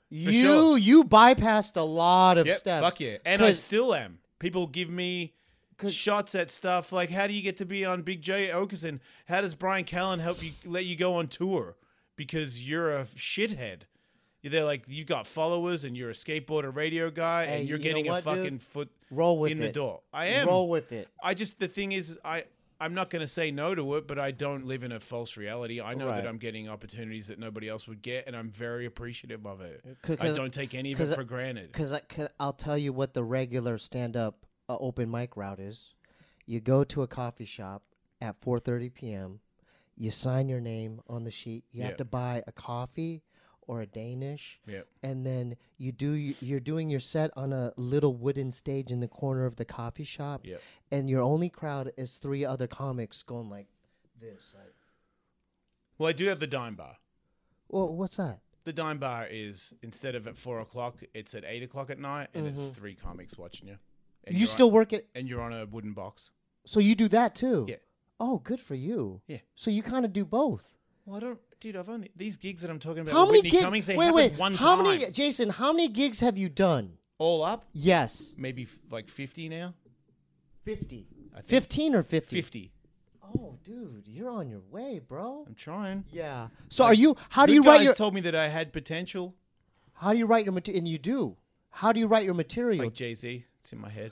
You bypassed a lot of Yep, steps. fuck yeah. And I still am. People give me shots at stuff like, how do you get to be on Big J Okerson? How does Brian Callen let you go on tour? Because you're a shithead. They're like, you've got followers and you're a skateboarder radio guy Hey, and you're you getting know a what, fucking dude? foot Roll with in it. the door. I am. Roll with it. The thing is, I'm not going to say no to it, but I don't live in a false reality. I know that I'm getting opportunities that nobody else would get, and I'm very appreciative of it. I don't take any of it for granted. Because I'll tell you what the regular stand-up open mic route is. You go to a coffee shop at 4:30 p.m. You sign your name on the sheet. You have to buy a coffee or a Danish. Yep. And then you're doing your set on a little wooden stage in the corner of the coffee shop. Yep. And your only crowd is 3 other comics going like this. Well, I do have the dime bar. Well, what's that? The dime bar is, instead of at 4 o'clock, it's at 8 o'clock at night, and it's 3 comics watching you. And You still work it? And you're on a wooden box. So you do that too? Yeah. Oh, good for you. Yeah. So you kind of do both. Well, I don't... Dude, I've only... These gigs that I'm talking about How with many Whitney gigs? Cummings, they Wait, happened one how time. many, Jason? How many gigs have you done? All up? Yes, Maybe like 50 now? 50. I think 15 or 50? 50. Oh, dude, you're on your way, bro. I'm trying. Yeah. So are you? How do Good you write guys your? told me that I had potential. How do you write your material? And you do. How do you write your material? Like Jay-Z. It's in my head.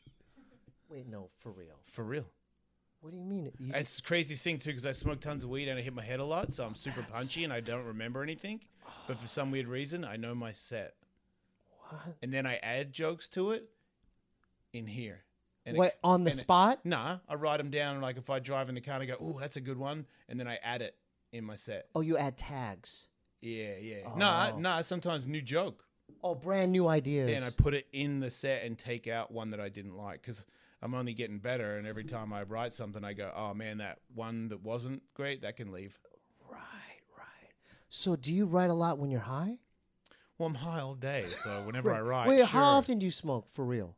Wait, no, for real. For real. What do you mean? It's the craziest thing, too, because I smoke tons of weed and I hit my head a lot, so I'm super punchy and I don't remember anything. but for some weird reason, I know my set. What? And then I add jokes to it in here. And What, on the spot? Nah, I write them down. Like if I drive in the car and I go, "Ooh, that's a good one," and then I add it in my set. Oh, you add tags. Yeah. Oh. Nah. Sometimes new joke. Oh, brand new ideas. Yeah, and I put it in the set and take out one that I didn't like because I'm only getting better. And every time I write something, I go, "Oh man, that one that wasn't great, that can leave." Right. So, do you write a lot when you're high? Well, I'm high all day, so whenever I write, Wait, sure. how often do you smoke for real?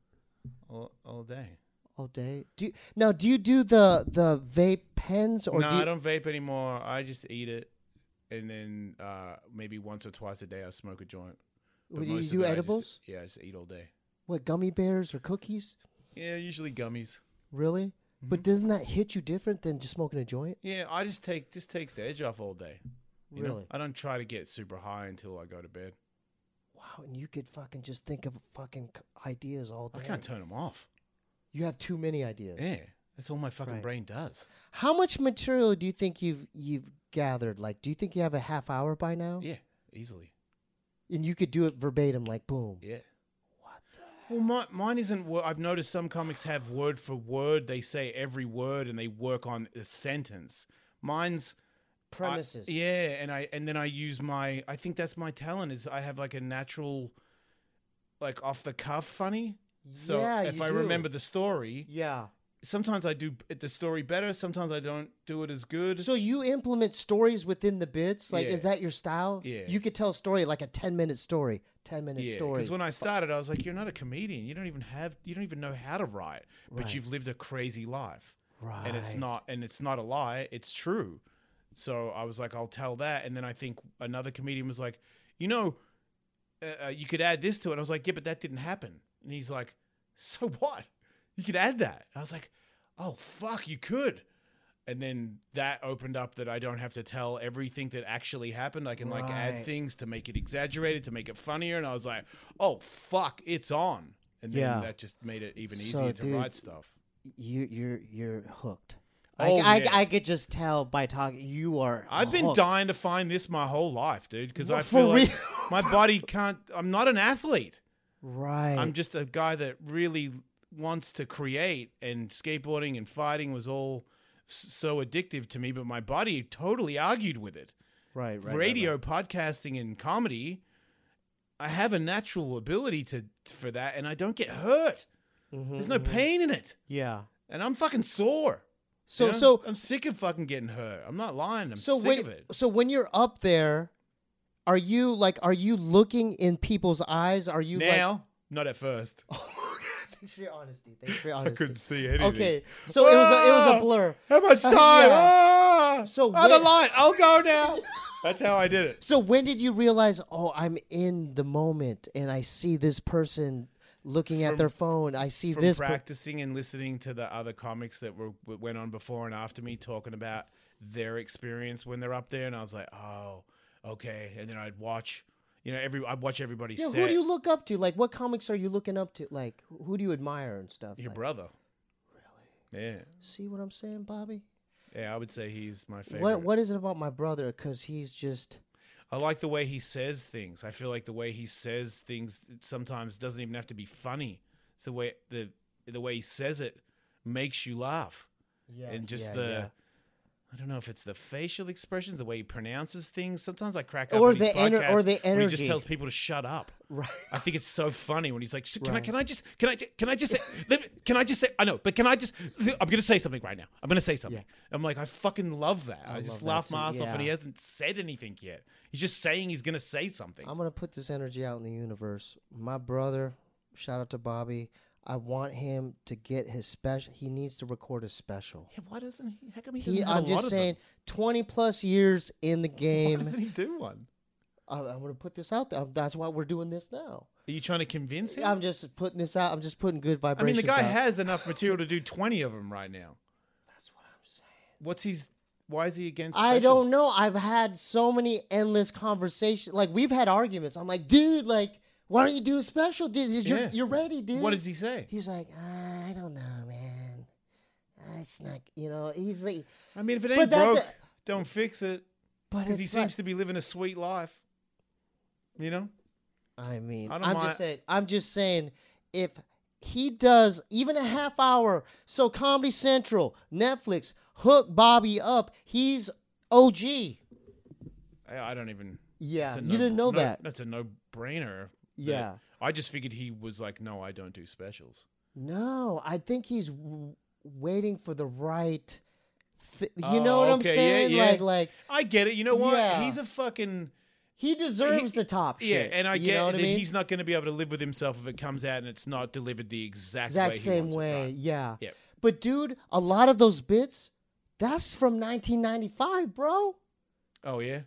All day. All day. Do you do the vape pens or? No, I don't vape anymore. I just eat it, and then maybe once or twice a day I smoke a joint. But Do you most do of it, edibles? I just eat all day. What, gummy bears or cookies? Yeah, usually gummies. Really? Mm-hmm. But doesn't that hit you different than just smoking a joint? Yeah, I just takes the edge off all day. You know? Really? I don't try to get super high until I go to bed. Wow, and you could fucking just think of fucking ideas all day. I can't turn them off. You have too many ideas. Yeah, that's all my fucking Right. brain does. How much material do you think you've gathered? Like, do you think you have a half hour by now? Yeah, easily. And you could do it verbatim, like boom. Yeah. What the? Well, mine isn't. I've noticed some comics have word for word. They say every word and they work on a sentence. Mine's Premises. and then I use my. I think that's my talent. Is I have like a natural, like off the cuff funny. So Yeah, if you I do. remember the story, Yeah. sometimes I do the story better. Sometimes I don't do it as good. So you implement stories within the bits? Like, Yeah. is that your style? Yeah. You could tell a story like a 10-minute story. 10-minute Yeah, story. because when I started, I was like, "You're not a comedian. You don't even know how to write, but Right. you've lived a crazy life, Right. and it's not a lie. It's true." So I was like, "I'll tell that," and then I think another comedian was like, "You could add this to it." I was like, "Yeah, but that didn't happen," and he's like, "So what? You could add that." I was like, "Oh fuck, you could." And then that opened up that I don't have to tell everything that actually happened. I can like Right. add things to make it exaggerated, to make it funnier. And I was like, "Oh fuck, it's on." And then Yeah. that just made it even So, easier to dude, write stuff. You're hooked. Oh, yeah. I could just tell by talking. You are. I've been hooked. dying to find this my whole life, dude, because Well, I for feel like real? my body can't. I'm not an athlete. Right. I'm just a guy that really wants to create, and skateboarding and fighting was all so addictive to me, but my body totally argued with it. right. Radio, podcasting, and comedy, I have a natural ability for that, and I don't get hurt. There's no pain in it, Yeah. and I'm fucking sore. So You know? so I'm sick of fucking getting hurt. I'm not lying. I'm so sick when of it. so when you're up there, are you looking in people's eyes? Are you Now, not at first. Thanks for your honesty. Thanks for your I honesty. couldn't see anything. Okay, so it was a blur. How much time? Yeah. So the when- light. I'll go now. That's how I did it. So when did you realize? Oh, I'm in the moment, and I see this person looking at From- their phone. I see From this. practicing and listening to the other comics that went on before and after me talking about their experience when they're up there, and I was like, oh, okay. And then I'd watch, I'd watch everybody Yeah, set. who do you look up to? Like, what comics are you looking up to? Like, who do you admire and stuff? Your like, brother. Really? Yeah. See what I'm saying, Bobby? Yeah, I would say he's my favorite. What is it about my brother? Because he's just. I like the way he says things. I feel like the way he says things sometimes doesn't even have to be funny. It's the way the way he says it makes you laugh. Yeah. And just yeah. I don't know if it's the facial expressions, the way he pronounces things. Sometimes I crack up Or on his the podcast or the when he energy. just tells people to shut up. Right. I think it's so funny when he's like, Right. can I just say, I know, but can I just, I'm going to say something right now. I'm going to say something. Yeah. I'm like, I fucking love that. I just love laugh that my too, ass off and he yeah. hasn't said anything yet. He's just saying he's going to say something. I'm gonna put this energy out in the universe. My brother, shout out to Bobby. I want him to get his special. He needs to record a special. Yeah, why doesn't he? How come he doesn't have I'm a lot just of saying, them? 20 plus years in the Why game. doesn't he do one? I'm gonna put this out there. That's why we're doing this now. Are you trying to convince him? I'm just putting this out. I'm just putting good I mean, vibrations. the guy out. has enough material to do 20 of them right now. That's what I'm saying. Why is he against I specials? don't know. I've had so many endless conversations. Like, we've had arguments. I'm like, dude, like, why don't you do a special? Dude, Yeah. you're ready, dude. What does he say? He's like, I don't know, man. It's not, he's like, I mean, if it But ain't that's broke, it. don't fix it. But because he seems to be living a sweet life. You know. I mean, I don't mind. I'm just saying, if he does even a half hour, so Comedy Central, Netflix, hook Bobby up. He's OG. I don't even. Yeah, you didn't know that. That's a no-brainer. Yeah. I just figured he was like, no, I don't do specials. No, I think he's waiting for the right. You know what I'm saying? Yeah. Like I get it. You know what? Yeah. He's a fucking. He deserves the top shit. Yeah, and I you get know what that I mean? he's not going to be able to live with himself if it comes out and it's not delivered the exact same wants way. It, right? Yeah. Yep. But dude, a lot of those bits, that's from 1995, bro. Oh yeah.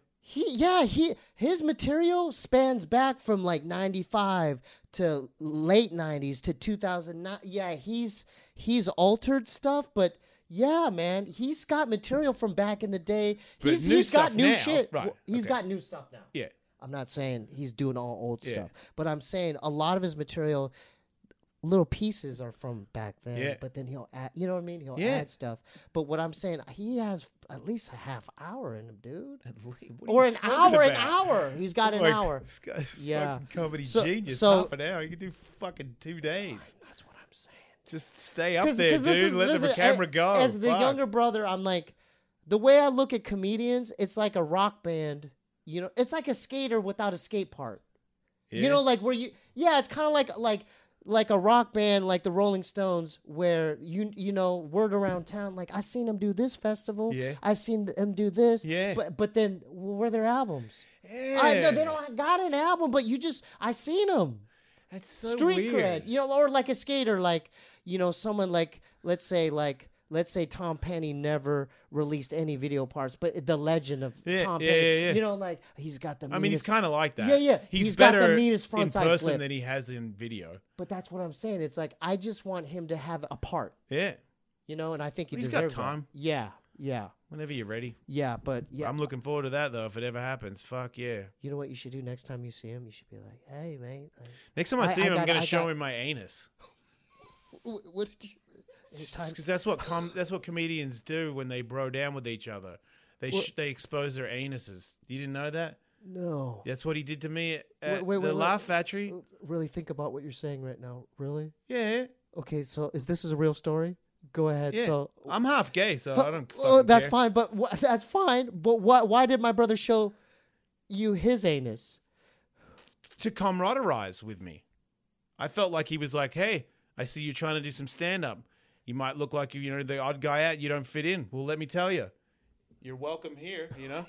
His material spans back from like 95 to late 90s to 2009. Yeah, he's altered stuff, but yeah, man, he's got material from back in the day. He's got new shit. Right. He's got new stuff now. Yeah. I'm not saying he's doing all old stuff, but I'm saying a lot of his material, little pieces are from back then. Yeah. But then he'll add, you know what I mean? He'll Yeah. add stuff. But what I'm saying, he has at least a half hour in him, dude. What are Or you an talking hour, about? He's got an Like, hour. This guy's Yeah. fucking comedy So- genius. so- Half an hour. You can do fucking 2 days. That's what I'm saying. Just stay up there, dude. Let the camera go. As the Fuck. younger brother, I'm like, the way I look at comedians, it's like a rock band. You know, it's like a skater without a skate part. You know, like where it's kind of like a rock band, like the Rolling Stones, where you know, word around town. Like I seen them do this festival. Yeah. I seen them do this. Yeah. But then where are their albums? Yeah. I know they don't got an album, but I seen them. That's so Street weird. cred, you know, or like a skater, like, you know, someone like let's say Tom Penny never released any video parts, but the legend of Tom Penny, you know, like he's got the. I mean, he's kind of like that. Yeah. He's got better the meanest in frontside person flip. than he has in video. But that's what I'm saying. It's like I just want him to have a part, Yeah. you know, and I think he He's got deserves time. that. Yeah. Whenever you're ready. Yeah, but yeah, I'm looking forward to that though. If it ever happens, fuck yeah. you know what you should do next time you see him? You should be like, "Hey, mate." Next time I see him, I'm going to show him my anus. What did you? Because that's what comedians do when they bro down with each other. They expose their anuses. You didn't know that? No. That's what he did to me at Wait, the Laugh Factory. Really think about what you're saying right now. Really? Yeah. Okay, so this a real story? Go ahead. Yeah. So I'm half gay, so I don't fucking oh, that's care. fine. But that's fine. But why did my brother show you his anus? To camaraderise with me. I felt like he was like, hey, I see you trying to do some stand-up. You might look like you know the odd guy out. You don't fit in. Well, let me tell you, you're welcome here. You know.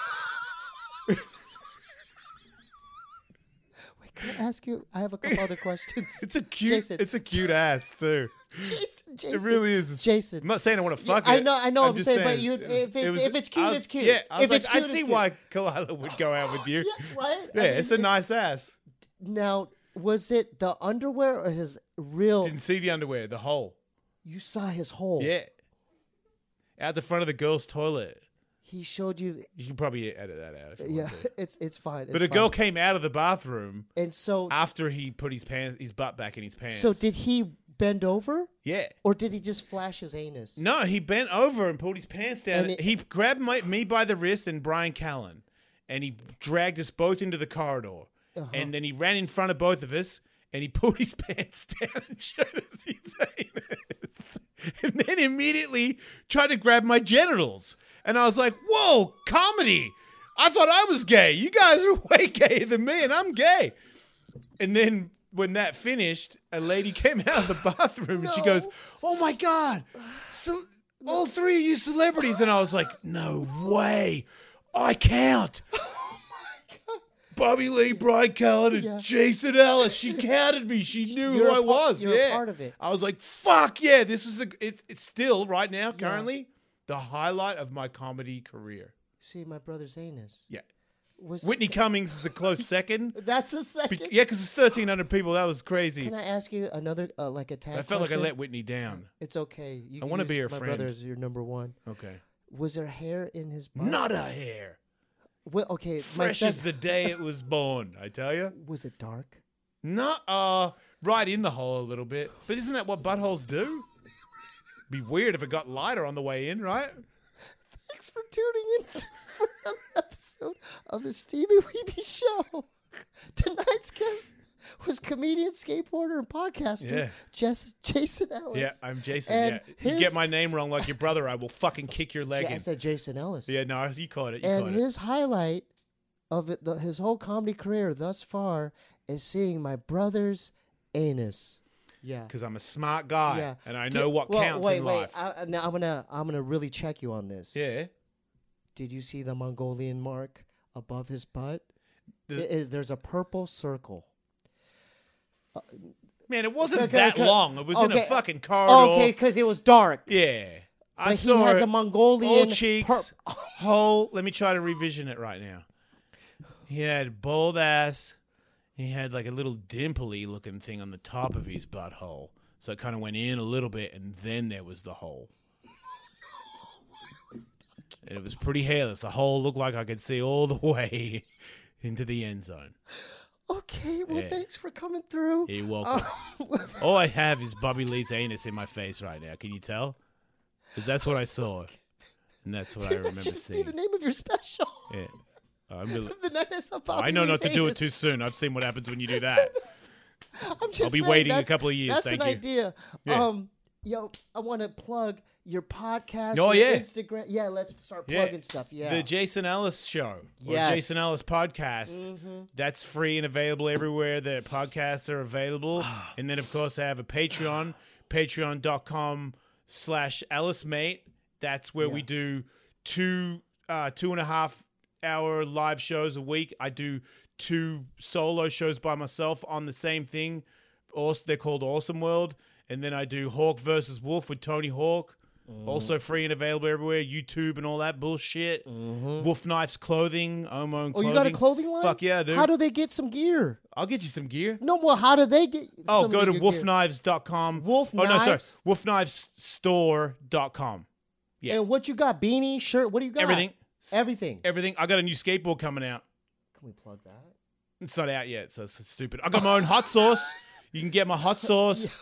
Wait, can I ask you? I have a couple other questions. It's a cute. Jason. It's a cute ass too. Jason. It really is. Jason. I'm not saying I want to fuck I it. know. I'm just saying, but if it's cute, it's cute. Yeah, I was if like, it's cute, I see it's why Kalila would go out with you. Yeah, right. Yeah, I mean, it's a nice ass. Now, was it the underwear or his real? Didn't see the underwear, the hole. You saw his hole. Yeah. Out the front of the girl's toilet. He showed you. You can probably edit that out if you want to. it's fine. But a girl came out of the bathroom and so after he put his butt back in his pants. So did he bend over? Yeah. Or did he just flash his anus? No, he bent over and pulled his pants down. And He grabbed me by the wrist and Brian Callen, and he dragged us both into the corridor. And then he ran in front of both of us, and he pulled his pants down and showed us his anus. And then immediately tried to grab my genitals. And I was like, whoa, comedy. I thought I was gay. You guys are way gayer than me, and I'm gay. And then when that finished, a lady came out of the bathroom, and she goes, oh, my God. All three of you celebrities. And I was like, no way. I count. Bobby Lee, Brian Callen, and Jason Ellis. She counted me. She knew who I was. You're a part of it. I was like, fuck yeah. This is it's still right now, currently, the highlight of my comedy career. See my brother's anus. Yeah. Whitney Cummings is a close second. That's the second. Yeah, because it's 1,300 people. That was crazy. Can I ask you another like a tag I felt question? like I let Whitney down. It's okay. I want to be her my friend. My brother is your number one. Okay. Was there hair in his butt? Not a hair. Well, okay. Fresh as the day it was born, I tell you. Was it dark? No, right in the hole a little bit. But isn't that what buttholes do? Be weird if it got lighter on the way in, right? Thanks for tuning in. for another episode of the Stevie Weeby Show. Tonight's guest was comedian, skateboarder, and podcaster Jason Ellis. Yeah, I'm Jason. And you get my name wrong like your brother, I will fucking kick your leg in. I said Jason Ellis. Yeah, no, you caught it. And his highlight of it, his whole comedy career thus far is seeing my brother's anus. Yeah, because I'm a smart guy and I know what counts in life. Now I'm gonna really check you on this. Yeah. Did you see the Mongolian mark above his butt? There's a purple circle. Man, it wasn't that long. It was in a fucking corridor. Okay, because it was dark. Yeah. I saw he has a Mongolian all cheeks, whole. Let me try to revision it right now. He had bald ass. He had like a little dimpley looking thing on the top of his butthole. So it kind of went in a little bit, and then there was the hole. And it was pretty hairless. The hole looked like I could see all the way into the end zone. Okay, well, thanks for coming through. You're welcome. All I have is Bobby Lee's anus in my face right now. Can you tell? Because that's what I saw. And that's what I remember seeing. That should be the name of your special. Yeah. The night I saw Bobby I know Lee's not to do it anus. too soon. I've seen what happens when you do that. I'll be waiting a couple of years. That's Thank an you. idea. Yeah. Yo, I want to plug your podcast, your Instagram. Yeah, let's start plugging stuff. Yeah. The Jason Ellis Show. Yes. Or Jason Ellis Podcast. Mm-hmm. That's free and available everywhere that podcasts are available. And then, of course, I have a Patreon, patreon.com/EllisMate. That's where we do 2.5 hour live shows a week. I do 2 solo shows by myself on the same thing. Also, they're called Awesome World. And then I do Hawk versus Wolf with Tony Hawk. Also free and available everywhere. YouTube and all that bullshit. Wolf Knives Clothing. Omo and Clothing. You got a clothing line? Fuck yeah, dude. How do they get some gear? I'll get you some gear. No, well, how do they get some go to gear? wolfknives.com. Wolf Oh, no, sorry. Knives? wolfknivesstore.com. Yeah. And what you got? Beanie, shirt? What do you got? Everything. Everything. I got a new skateboard coming out. Can we plug that? It's not out yet, so it's stupid. I got my own hot sauce. You can get my hot sauce.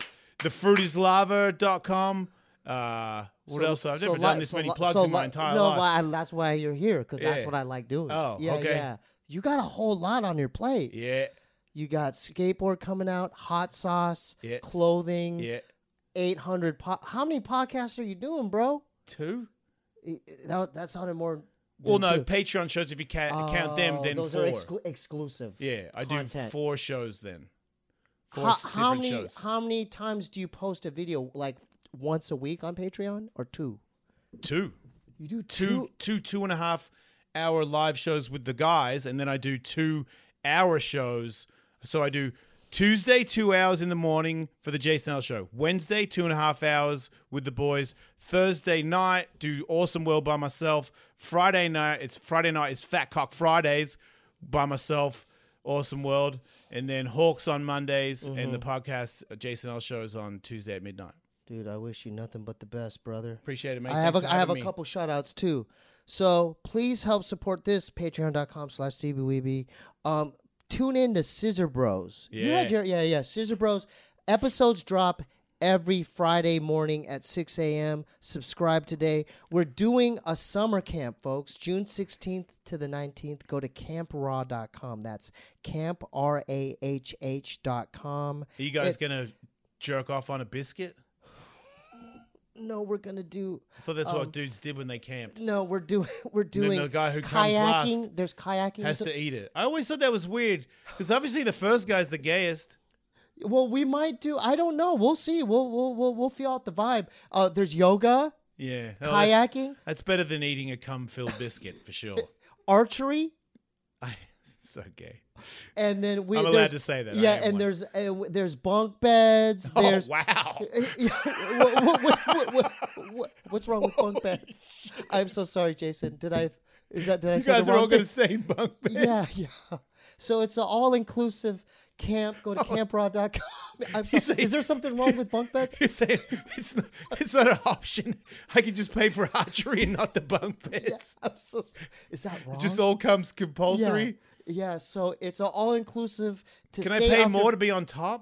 Thefruitislava.com. What else? I've never done this many plugs in my entire life. No, that's why you're here, because that's what I like doing. Oh, yeah, okay. Yeah. You got a whole lot on your plate. Yeah. You got skateboard coming out, hot sauce, clothing, 800. How many podcasts are you doing, bro? 2. That sounded more. Well, no, 2. Patreon shows, if you count them, then those 4. Are exclusive. Yeah, I content. do 4 shows then. 4 how different many, shows. How many times do you post a video, like once a week on Patreon, or 2? 2. You do 2 2.5 hour live shows with the guys, and then I do 2 hour shows. So I do Tuesday 2 hours in the morning for the Jason Ellis Show. Wednesday 2.5 hours with the boys. Thursday night do Awesome World by myself. Friday night is Fat Cock Fridays by myself. Awesome World. And then Hawks on Mondays, and the podcast Jason Ellis Show is on Tuesday at midnight. Dude, I wish you nothing but the best, brother. Appreciate it, mate. I have a couple shout outs too. So please help support this. Patreon.com/StevieWeeby. Tune in to Scissor Bros. Yeah. You had your Scissor Bros. Episodes drop every Friday morning at 6 a.m. Subscribe today. We're doing a summer camp, folks. June 16th to the 19th. Go to campraw.com. That's camprah.com. Are you guys going to jerk off on a biscuit? No, we're gonna do. I thought that's what dudes did when they camped. No, we're doing. Then the guy who comes kayaking. last There's kayaking. has to eat it. I always thought that was weird because obviously the first guy's the gayest. Well, we might do. I don't know. We'll see. We'll feel out the vibe. There's yoga. Yeah, kayaking. That's better than eating a cum-filled biscuit for sure. What? So gay. And then I'm allowed to say that. Yeah, and there's bunk beds. There's, wow. What's wrong with bunk beds? I'm so sorry, Jason. Did I You say guys the are wrong all going to thing? stay in bunk beds. Yeah. So it's an all-inclusive camp. Go to campraw.com. I'm sorry. Is there something wrong with bunk beds? You're saying it's not an option. I can just pay for archery and not the bunk beds. Yeah, is that wrong? It just all comes compulsory. Yeah, so it's an all-inclusive. Can I pay more to be on top?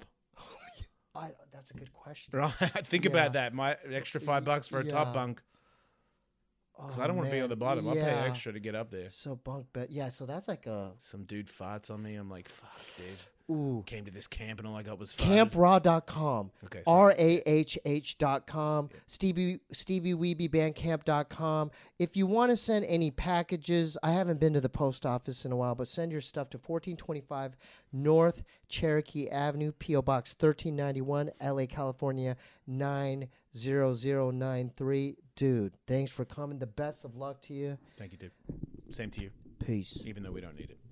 That's a good question. Right, think about that. My extra $5 for a top bunk. Because I don't want to be on the bottom. I'll pay extra to get up there. So bunk bed. Yeah, so that's like a... Some dude farts on me. I'm like, fuck, dude. Ooh. Came to this camp and all I got was farted. CampRaw.com. Okay, RAHH.com. StevieWeebyBandcamp.com. If you want to send any packages, I haven't been to the post office in a while, but send your stuff to 1425 North Cherokee Avenue, P.O. Box 1391, LA, California 90093. Dude, thanks for coming. The best of luck to you. Thank you, dude. Same to you. Peace. Even though we don't need it.